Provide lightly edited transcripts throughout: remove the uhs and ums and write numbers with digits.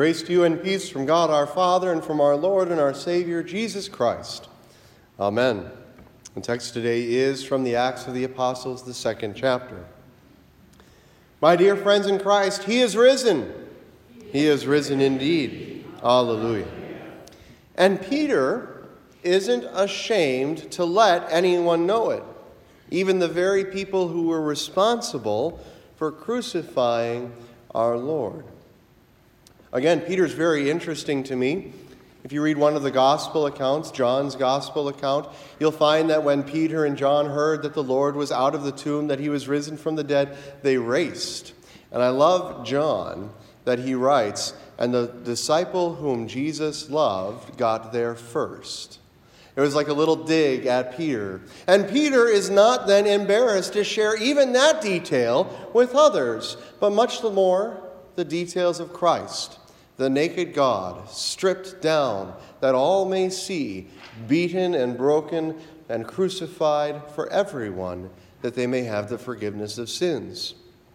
Grace to you and peace from God our Father and from our Lord and our Savior, Jesus Christ. Amen. The text today is from the Acts of the Apostles, the 2nd chapter. My dear friends in Christ, He is risen. He is risen indeed. Alleluia. And Peter isn't ashamed to let anyone know it, even the very people who were responsible for crucifying our Lord. Again, Peter's very interesting to me. If you read one of the gospel accounts, John's gospel account, you'll find that when Peter and John heard that the Lord was out of the tomb, that he was risen from the dead, they raced. And I love John that he writes, and the disciple whom Jesus loved got there first. It was like a little dig at Peter. And Peter is not then embarrassed to share even that detail with others, but much more the details of Christ, the naked God, stripped down that all may see, beaten and broken and crucified for everyone, that they may have the forgiveness of sins.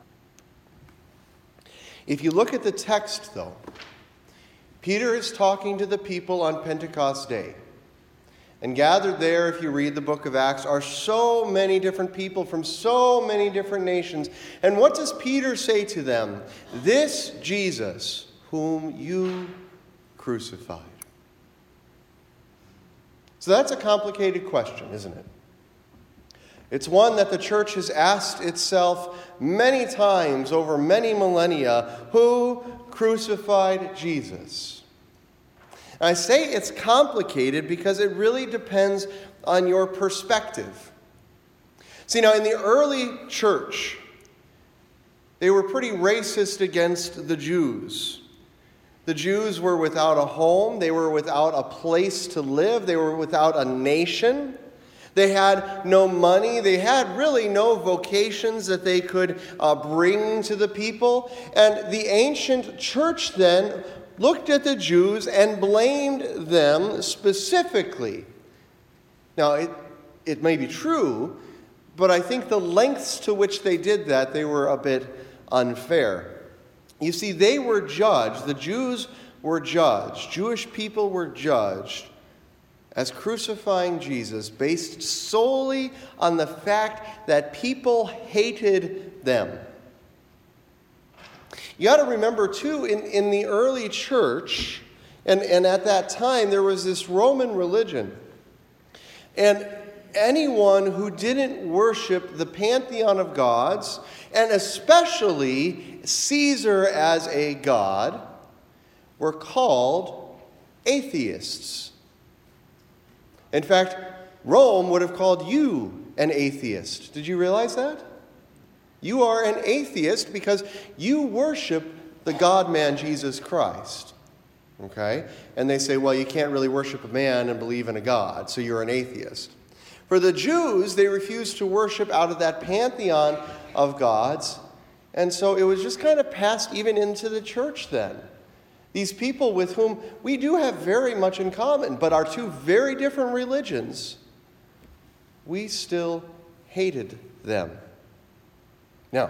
If you look at the text, though, Peter is talking to the people on Pentecost Day. And gathered there, if you read the book of Acts, are so many different people from so many different nations. And what does Peter say to them? This Jesus whom you crucified. So that's a complicated question, isn't it? It's one that the church has asked itself many times over many millennia. Who crucified Jesus? And I say it's complicated because it really depends on your perspective. See, now in the early church, they were pretty racist against the Jews. The Jews were without a home. They were without a place to live. They were without a nation. They had no money. They had really no vocations that they could bring to the people. And the ancient church then looked at the Jews and blamed them specifically. Now, it may be true, but I think the lengths to which they did that, they were a bit unfair. You see, they were judged, the Jews were judged, Jewish people were judged as crucifying Jesus based solely on the fact that people hated them. You got to remember, too, in the early church, and at that time, there was this Roman religion. And anyone who didn't worship the pantheon of gods, and especially Caesar as a god, were called atheists. In fact, Rome would have called you an atheist. Did you realize that? You are an atheist because you worship the God-man Jesus Christ. Okay? And they say, well, you can't really worship a man and believe in a God, so you're an atheist. For the Jews, they refused to worship out of that pantheon of gods, and so it was just kind of passed even into the church then. These people with whom we do have very much in common, but are two very different religions, we still hated them. Now,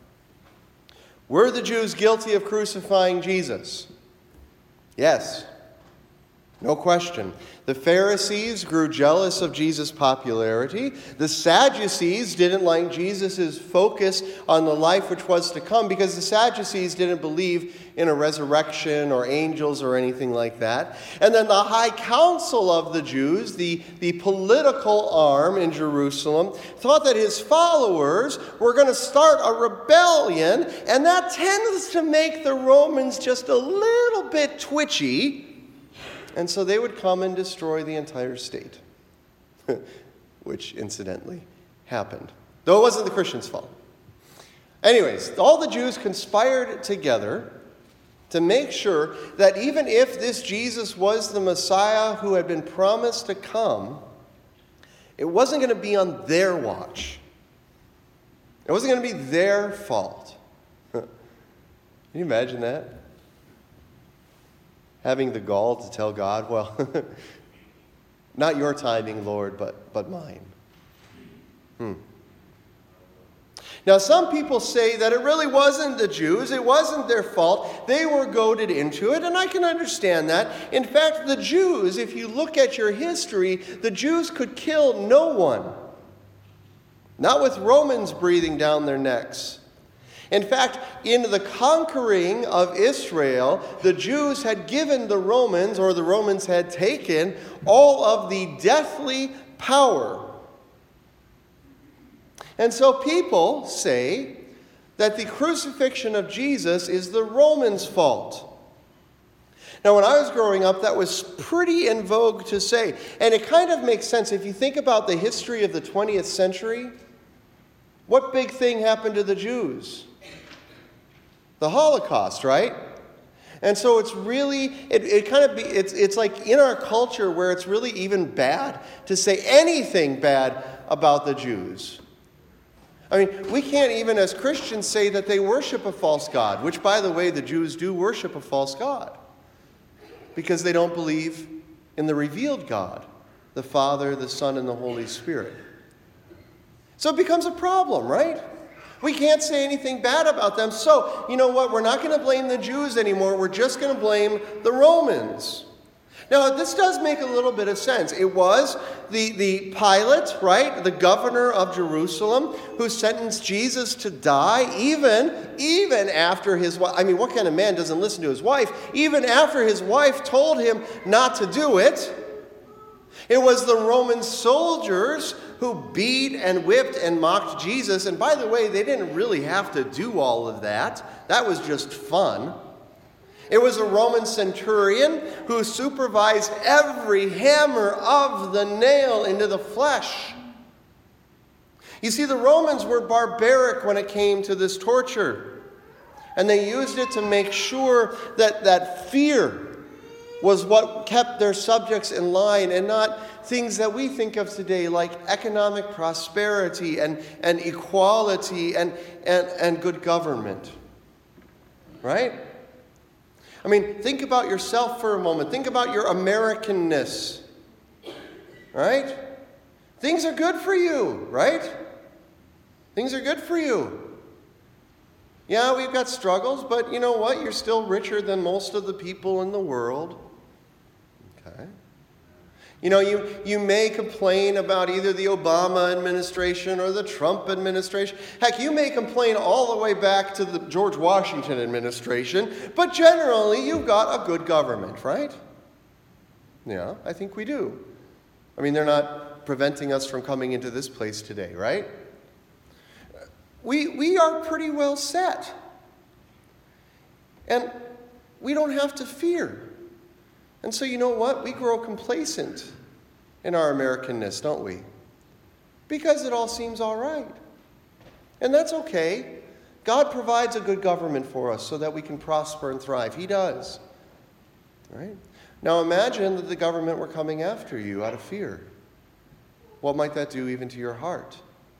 were the Jews guilty of crucifying Jesus? Yes. No question. The Pharisees grew jealous of Jesus' popularity. The Sadducees didn't like Jesus' focus on the life which was to come because the Sadducees didn't believe in a resurrection or angels or anything like that. And then the high council of the Jews, the political arm in Jerusalem, thought that his followers were going to start a rebellion, and that tends to make the Romans just a little bit twitchy. And so they would come and destroy the entire state, which incidentally happened, though it wasn't the Christians' fault. Anyways, all the Jews conspired together to make sure that even if this Jesus was the Messiah who had been promised to come, it wasn't going to be on their watch. It wasn't going to be their fault. Can you imagine that? Having the gall to tell God, well, not your timing, Lord, but mine. Now, some people say that it really wasn't the Jews. It wasn't their fault. They were goaded into it, and I can understand that. In fact, the Jews, if you look at your history, the Jews could kill no one. Not with Romans breathing down their necks. In fact, in the conquering of Israel, the Jews had given the Romans, or the Romans had taken, all of the deathly power. And so people say that the crucifixion of Jesus is the Romans' fault. Now, when I was growing up, that was pretty in vogue to say. And it kind of makes sense. If you think about the history of the 20th century, what big thing happened to the Jews? The Holocaust, right? And so it's really, it's like in our culture where it's really even bad to say anything bad about the Jews. I mean, we can't even as Christians say that they worship a false god, which, by the way, the Jews do worship a false god because they don't believe in the revealed God, the Father, the Son, and the Holy Spirit. So it becomes a problem, right? We can't say anything bad about them. So, you know what? We're not going to blame the Jews anymore. We're just going to blame the Romans. Now, this does make a little bit of sense. It was the Pilate, right, the governor of Jerusalem, who sentenced Jesus to die even after his wife. I mean, what kind of man doesn't listen to his wife? Even after his wife told him not to do it. It was the Roman soldiers who beat and whipped and mocked Jesus. And by the way, they didn't really have to do all of that. That was just fun. It was a Roman centurion who supervised every hammer of the nail into the flesh. You see, the Romans were barbaric when it came to this torture. And they used it to make sure that fear was what kept their subjects in line, and not things that we think of today like economic prosperity and equality and good government. Right? I mean, think about yourself for a moment. Think about your Americanness. Right? Things are good for you, right? Things are good for you. Yeah, we've got struggles, but you know what? You're still richer than most of the people in the world. Okay. You know, you may complain about either the Obama administration or the Trump administration. Heck, you may complain all the way back to the George Washington administration, but generally you've got a good government, right? Yeah, I think we do. I mean, they're not preventing us from coming into this place today, right? We are pretty well set. And we don't have to fear. And so you know what? We grow complacent in our Americanness, don't we? Because it all seems all right. And that's okay. God provides a good government for us so that we can prosper and thrive. He does. Right? Now imagine that the government were coming after you out of fear. What might that do even to your heart?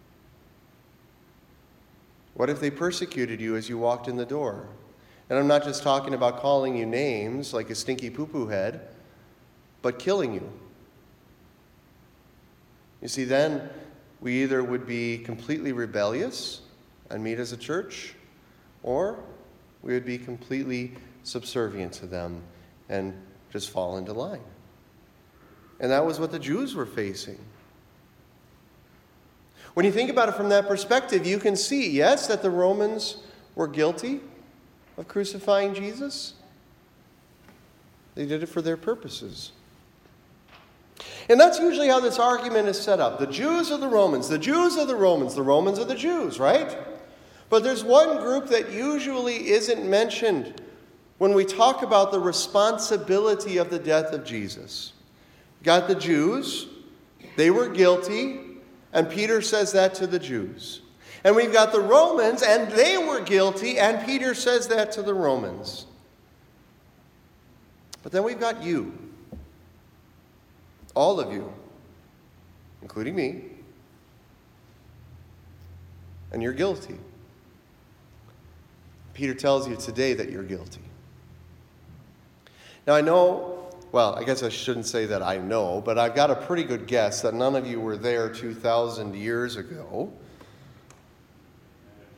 What if they persecuted you as you walked in the door? And I'm not just talking about calling you names like a stinky poo-poo head, but killing you. You see, then we either would be completely rebellious and meet as a church, or we would be completely subservient to them and just fall into line. And that was what the Jews were facing. When you think about it from that perspective, you can see, yes, that the Romans were guilty of crucifying Jesus. They did it for their purposes. And that's usually how this argument is set up. The Jews are the Romans. The Jews are the Romans. The Romans are the Jews, right? But there's one group that usually isn't mentioned when we talk about the responsibility of the death of Jesus. Got the Jews. They were guilty. And Peter says that to the Jews. And we've got the Romans, and they were guilty, and Peter says that to the Romans. But then we've got you. All of you, including me. And you're guilty. Peter tells you today that you're guilty. Now I know, well, I guess I shouldn't say that I know, but I've got a pretty good guess that none of you were there 2,000 years ago.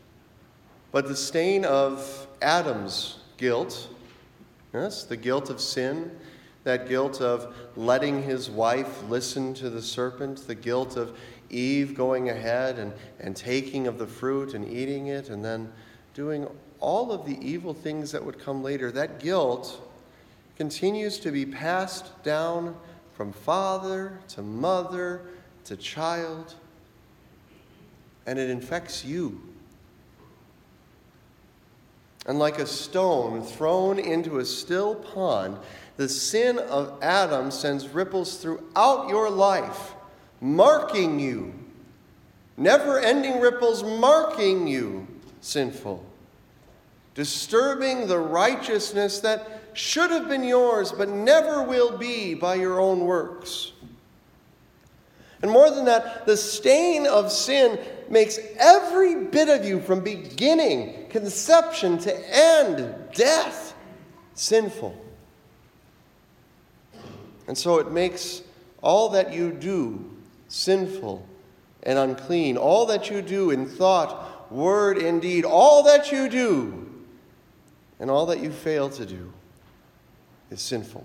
But the stain of Adam's guilt, yes, the guilt of sin, that guilt of letting his wife listen to the serpent, the guilt of Eve going ahead and taking of the fruit and eating it and then doing all of the evil things that would come later, that guilt continues to be passed down from father to mother to child, and it infects you. And like a stone thrown into a still pond, the sin of Adam sends ripples throughout your life, marking you, never-ending ripples marking you sinful, disturbing the righteousness that should have been yours but never will be by your own works. And more than that, the stain of sin makes every bit of you from beginning, conception to end, death, sinful. And so it makes all that you do sinful and unclean. All that you do in thought, word, and deed, all that you do and all that you fail to do is sinful.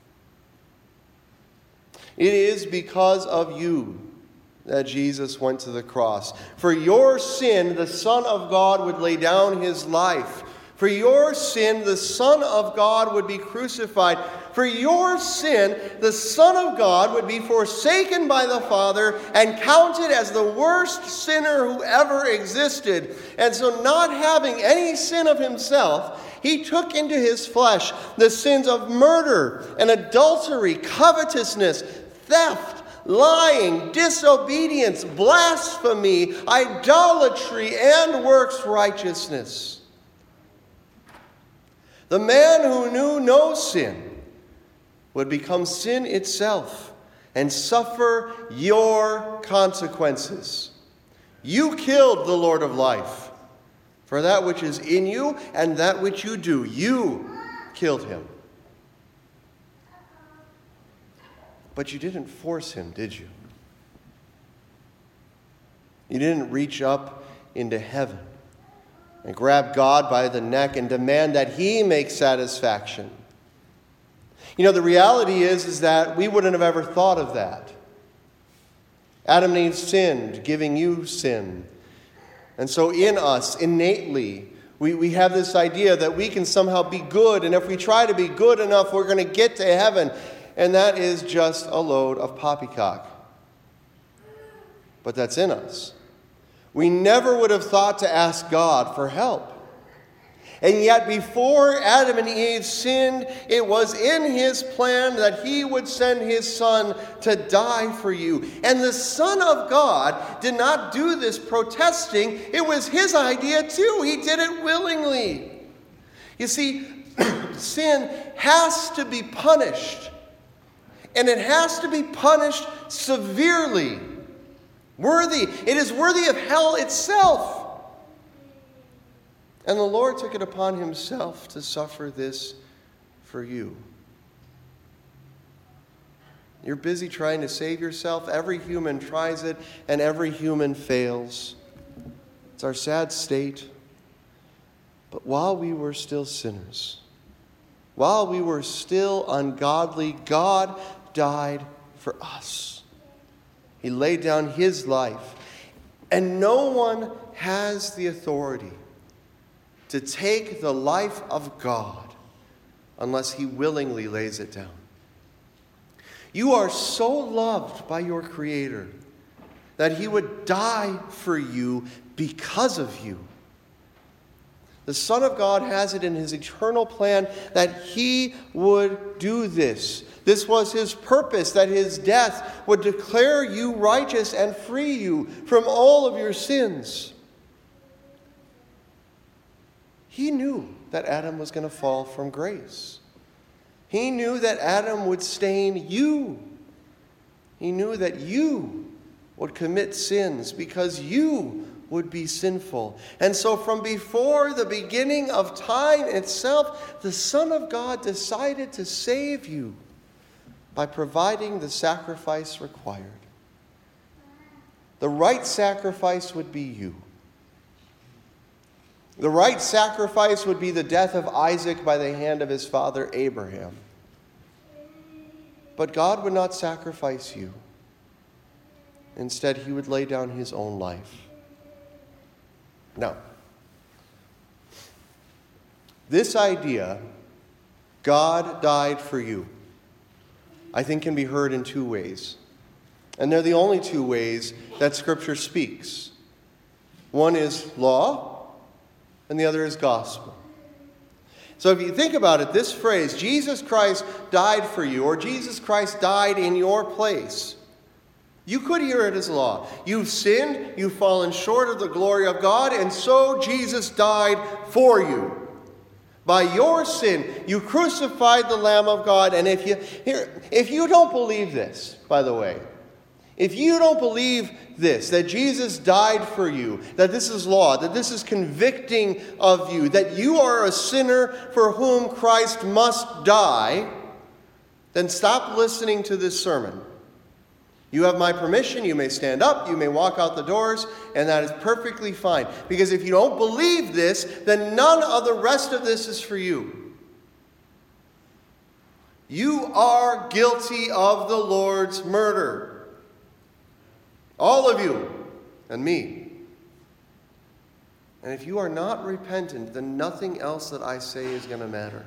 It is because of you that Jesus went to the cross. For your sin, the Son of God would lay down his life. For your sin, the Son of God would be crucified. For your sin, the Son of God would be forsaken by the Father and counted as the worst sinner who ever existed. And so, not having any sin of himself, he took into his flesh the sins of murder and adultery, covetousness, theft, lying, disobedience, blasphemy, idolatry, and works righteousness. The man who knew no sin would become sin itself and suffer your consequences. You killed the Lord of life. For that which is in you and that which you do, you killed him. But you didn't force him, did you? You didn't reach up into heaven and grab God by the neck and demand that he make satisfaction. You know, the reality is that we wouldn't have ever thought of that. Adam and Eve sinned, giving you sin. And so in us, innately, we have this idea that we can somehow be good, and if we try to be good enough, we're going to get to heaven. And that is just a load of poppycock. But that's in us. We never would have thought to ask God for help. And yet before Adam and Eve sinned, it was in his plan that he would send his Son to die for you. And the Son of God did not do this protesting. It was his idea too. He did it willingly. You see, sin has to be punished. And it has to be punished severely. It is worthy of hell itself. And the Lord took it upon himself to suffer this for you. You're busy trying to save yourself. Every human tries it, and every human fails. It's our sad state. But while we were still sinners, while we were still ungodly, God died for us. He laid down his life. And no one has the authority to take the life of God unless he willingly lays it down. You are so loved by your Creator that he would die for you because of you. The Son of God has it in his eternal plan that he would do this. This was his purpose, that his death would declare you righteous and free you from all of your sins. He knew that Adam was going to fall from grace. He knew that Adam would stain you. He knew that you would commit sins because you would be sinful. And so from before the beginning of time itself, the Son of God decided to save you by providing the sacrifice required. The right sacrifice would be you. The right sacrifice would be the death of Isaac by the hand of his father Abraham. But God would not sacrifice you. Instead, he would lay down his own life. Now, this idea, God died for you, I think can be heard in two ways. And they're the only two ways that Scripture speaks. One is law, and the other is gospel. So if you think about it, this phrase, Jesus Christ died for you, or Jesus Christ died in your place, you could hear it as law. You've sinned, you've fallen short of the glory of God, and so Jesus died for you. By your sin, you crucified the Lamb of God. And if you don't believe this, by the way, if you don't believe this, that Jesus died for you, that this is law, that this is convicting of you, that you are a sinner for whom Christ must die, then stop listening to this sermon. You have my permission, you may stand up, you may walk out the doors, and that is perfectly fine. Because if you don't believe this, then none of the rest of this is for you. You are guilty of the Lord's murder. All of you, and me. And if you are not repentant, then nothing else that I say is going to matter.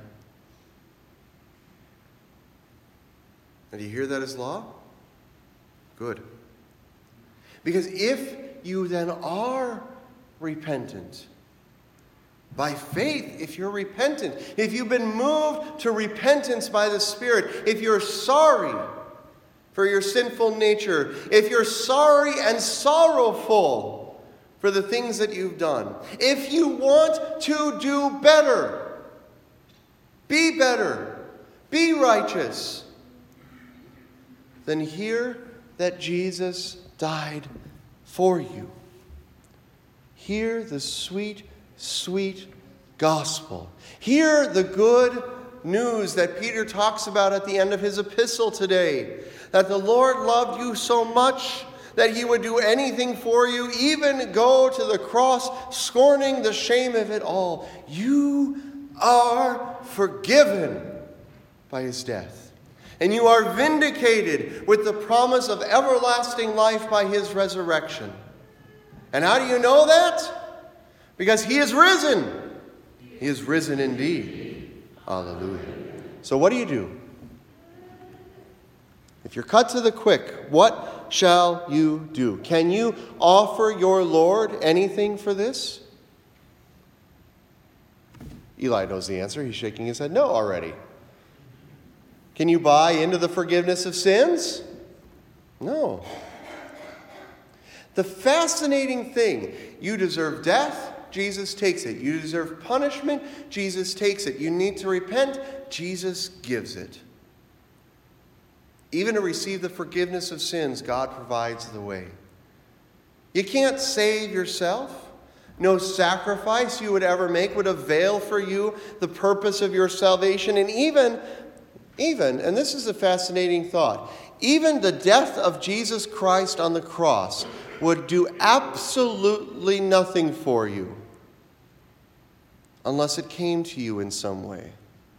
And do you hear that as law? Good. Because if you then are repentant, by faith, if you're repentant, if you've been moved to repentance by the Spirit, if you're sorry for your sinful nature, if you're sorry and sorrowful for the things that you've done, if you want to do better, be righteous, then hear that Jesus died for you. Hear the sweet, sweet gospel. Hear the good news that Peter talks about at the end of his epistle today. That the Lord loved you so much that he would do anything for you, even go to the cross, scorning the shame of it all. You are forgiven by his death. And you are vindicated with the promise of everlasting life by his resurrection. And how do you know that? Because he is risen. He is risen indeed. Hallelujah. So what do? If you're cut to the quick, what shall you do? Can you offer your Lord anything for this? Eli knows the answer. He's shaking his head no already. Can you buy into the forgiveness of sins? No. The fascinating thing, you deserve death, Jesus takes it. You deserve punishment, Jesus takes it. You need to repent, Jesus gives it. Even to receive the forgiveness of sins, God provides the way. You can't save yourself. No sacrifice you would ever make would avail for you the purpose of your salvation. And even, and this is a fascinating thought, even the death of Jesus Christ on the cross would do absolutely nothing for you unless it came to you in some way.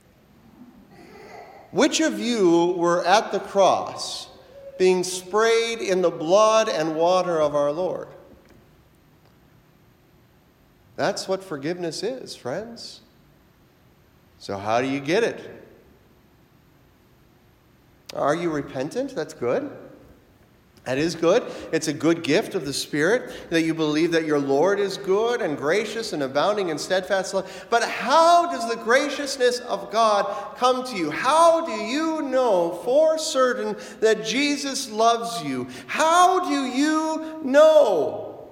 Which of you were at the cross being sprayed in the blood and water of our Lord? That's what forgiveness is, friends. So how do you get it? Are you repentant? That's good. That is good. It's a good gift of the Spirit that you believe that your Lord is good and gracious and abounding in steadfast love. But how does the graciousness of God come to you? How do you know for certain that Jesus loves you? How do you know?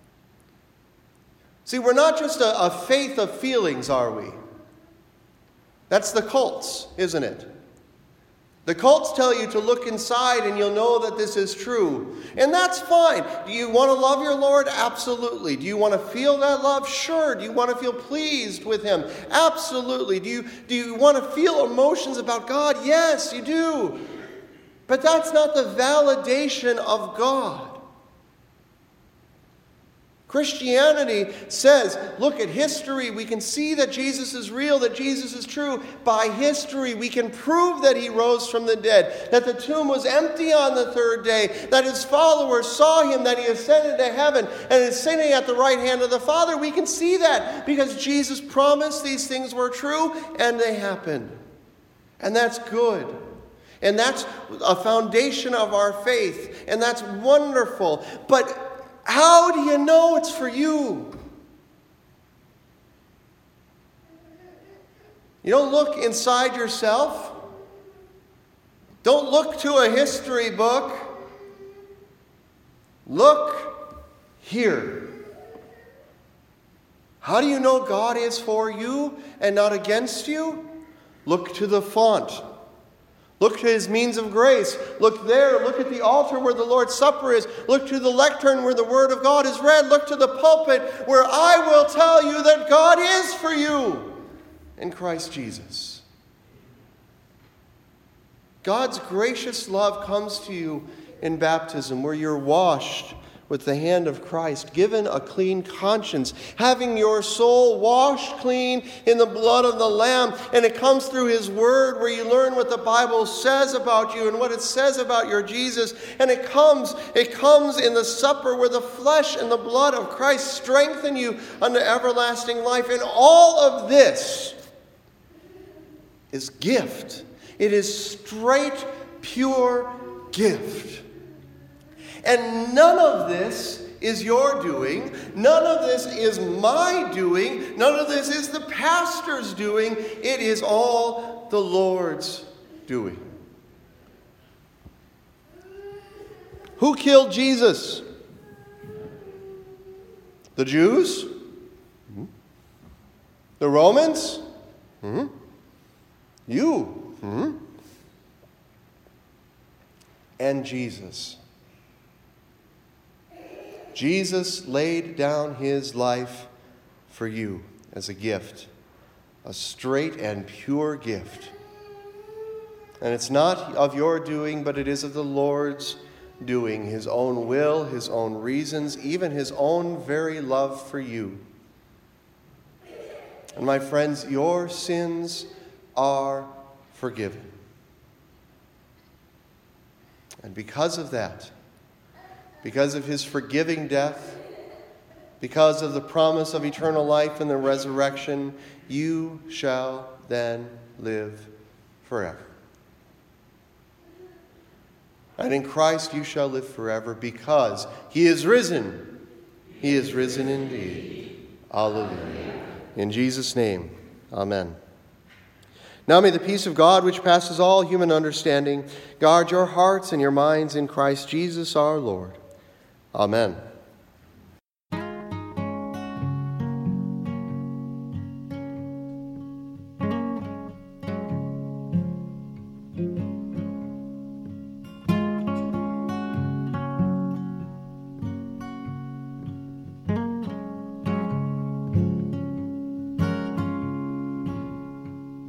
See, we're not just a faith of feelings, are we? That's the cults, isn't it? The cults tell you to look inside and you'll know that this is true. And that's fine. Do you want to love your Lord? Absolutely. Do you want to feel that love? Sure. Do you want to feel pleased with him? Absolutely. Do you want to feel emotions about God? Yes, you do. But that's not the validation of God. Christianity says, look at history. We can see that Jesus is real, that Jesus is true. By history, we can prove that he rose from the dead, that the tomb was empty on the third day, that his followers saw him, that he ascended to heaven and is sitting at the right hand of the Father. We can see that because Jesus promised these things were true and they happened. And that's good. And that's a foundation of our faith. And that's wonderful. But how do you know it's for you? You don't look inside yourself. Don't look to a history book. Look here. How do you know God is for you and not against you? Look to the font. Look to his means of grace. Look there. Look at the altar where the Lord's Supper is. Look to the lectern where the Word of God is read. Look to the pulpit where I will tell you that God is for you in Christ Jesus. God's gracious love comes to you in baptism where you're washed with the hand of Christ, given a clean conscience, having your soul washed clean in the blood of the Lamb. And it comes through his word where you learn what the Bible says about you and what it says about your Jesus. And it comes in the supper where the flesh and the blood of Christ strengthen you unto everlasting life. And all of this is gift. It is straight, pure gift. And none of this is your doing. None of this is my doing. None of this is the pastor's doing. It is all the Lord's doing. Who killed Jesus? The Jews? Mm-hmm. The Romans? Mm-hmm. You? Mm-hmm. And Jesus. Jesus laid down his life for you as a gift, a straight and pure gift. And it's not of your doing, but it is of the Lord's doing, his own will, his own reasons, even his own very love for you. And my friends, your sins are forgiven. And because of that, because of his forgiving death, because of the promise of eternal life and the resurrection, you shall then live forever. And in Christ you shall live forever because he is risen. He is risen indeed. Alleluia. In Jesus' name, amen. Now may the peace of God, which passes all human understanding, guard your hearts and your minds in Christ Jesus our Lord. Amen.